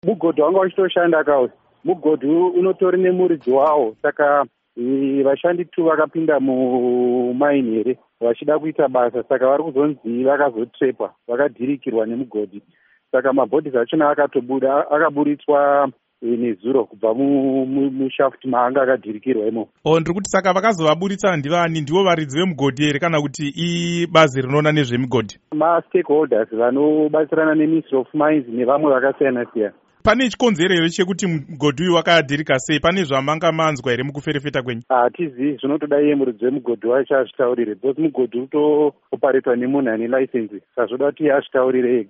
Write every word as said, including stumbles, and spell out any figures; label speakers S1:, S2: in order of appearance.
S1: Mugodhi wanga uchitoshanda kausi. Mugodhi unotori nemuridzi wawo, saka vashandi tu vakapinda mumaini here vachida kuita basa, saka vari kuzonzi vakazotrepa, vakadhirikirwa nemugodhi. Saka mabhodhi achona akatobuda, akaburitswa nezuro kubva mushafuti maanga akadhirikirwa imo.
S2: O, ndiri kuti saka vakazovaburitsa ndivani? Ndivo varidzi vemugodhi here kana kuti ibazi rinoona nezvemigodhi?
S1: Ma-stakeholders vanobatsirana neministry of mines nevamwe vakasiyana-siyana.
S2: Pane chikonzero here chekuti mugodhi uyu wakadhirika sei? Pane zvamanga manzwa here mukuferefeta kwenyu?
S1: Hatizivi, zvinotoda iye muridzi wemugodhi wacho azvitaurire, because mugodhi utoparetwa nemunhu ane license, saka zvoda kuti iye azvitaurire ega.